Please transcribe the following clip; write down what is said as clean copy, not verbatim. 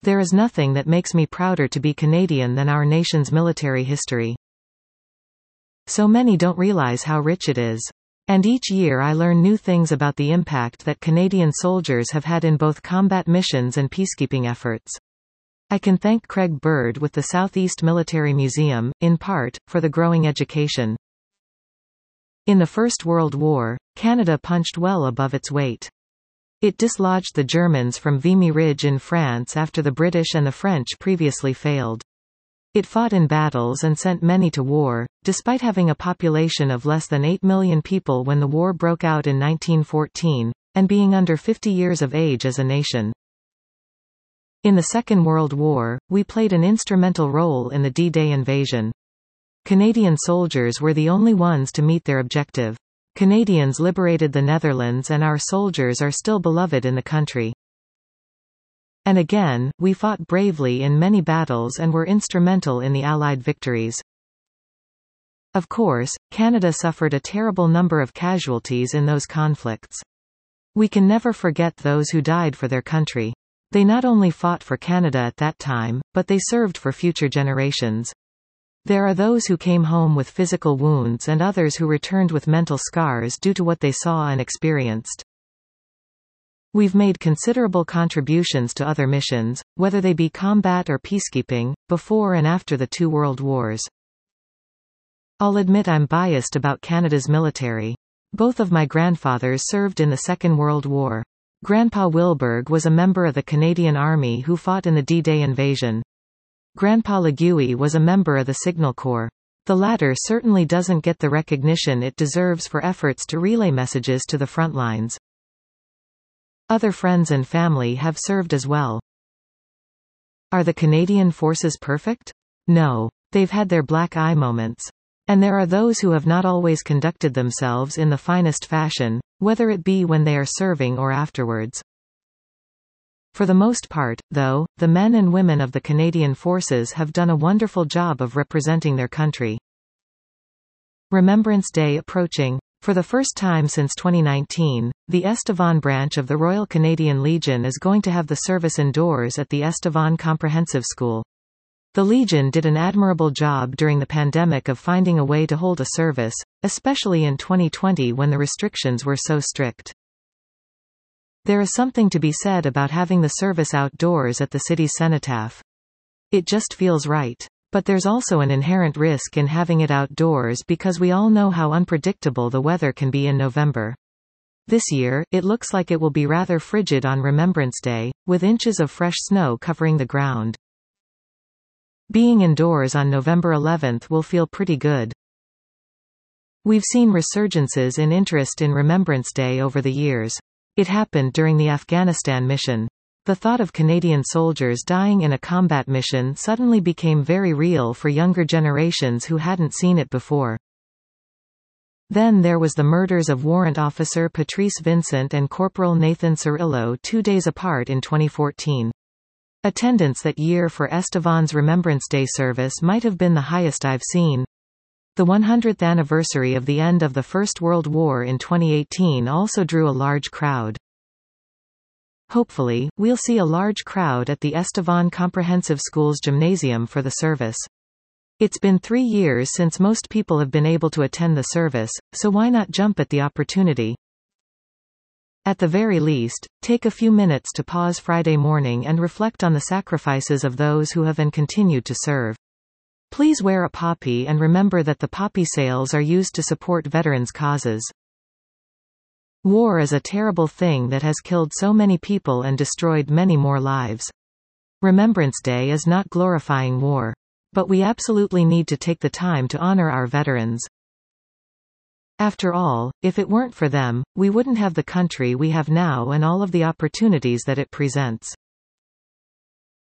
There is nothing that makes me prouder to be Canadian than our nation's military history. So many don't realize how rich it is. And each year I learn new things about the impact that Canadian soldiers have had in both combat missions and peacekeeping efforts. I can thank Craig Bird with the Southeast Military Museum, in part, for the growing education. In the First World War, Canada punched well above its weight. It dislodged the Germans from Vimy Ridge in France after the British and the French previously failed. It fought in battles and sent many to war, despite having a population of less than 8 million people when the war broke out in 1914, and being under 50 years of age as a nation. In the Second World War, we played an instrumental role in the D-Day invasion. Canadian soldiers were the only ones to meet their objective. Canadians liberated the Netherlands and our soldiers are still beloved in the country. And again, we fought bravely in many battles and were instrumental in the Allied victories. Of course, Canada suffered a terrible number of casualties in those conflicts. We can never forget those who died for their country. They not only fought for Canada at that time, but they served for future generations. There are those who came home with physical wounds and others who returned with mental scars due to what they saw and experienced. We've made considerable contributions to other missions, whether they be combat or peacekeeping, before and after the two world wars. I'll admit I'm biased about Canada's military. Both of my grandfathers served in the Second World War. Grandpa Wilberg was a member of the Canadian Army who fought in the D-Day invasion. Grandpa Leguy was a member of the Signal Corps. The latter certainly doesn't get the recognition it deserves for efforts to relay messages to the front lines. Other friends and family have served as well. Are the Canadian forces perfect? No. They've had their black eye moments. And there are those who have not always conducted themselves in the finest fashion, whether it be when they are serving or afterwards. For the most part, though, the men and women of the Canadian Forces have done a wonderful job of representing their country. Remembrance Day approaching. For the first time since 2019, the Estevan branch of the Royal Canadian Legion is going to have the service indoors at the Estevan Comprehensive School. The Legion did an admirable job during the pandemic of finding a way to hold a service, especially in 2020 when the restrictions were so strict. There is something to be said about having the service outdoors at the city's cenotaph. It just feels right. But there's also an inherent risk in having it outdoors because we all know how unpredictable the weather can be in November. This year, it looks like it will be rather frigid on Remembrance Day, with inches of fresh snow covering the ground. Being indoors on November 11th will feel pretty good. We've seen resurgences in interest in Remembrance Day over the years. It happened during the Afghanistan mission. The thought of Canadian soldiers dying in a combat mission suddenly became very real for younger generations who hadn't seen it before. Then there was the murders of Warrant Officer Patrice Vincent and Corporal Nathan Cirillo 2 days apart in 2014. Attendance that year for Estevan's Remembrance Day service might have been the highest I've seen. The 100th anniversary of the end of the First World War in 2018 also drew a large crowd. Hopefully, we'll see a large crowd at the Estevan Comprehensive School's gymnasium for the service. It's been 3 years since most people have been able to attend the service, so why not jump at the opportunity? At the very least, take a few minutes to pause Friday morning and reflect on the sacrifices of those who have and continued to serve. Please wear a poppy and remember that the poppy sales are used to support veterans' causes. War is a terrible thing that has killed so many people and destroyed many more lives. Remembrance Day is not glorifying war. But we absolutely need to take the time to honor our veterans. After all, if it weren't for them, we wouldn't have the country we have now and all of the opportunities that it presents.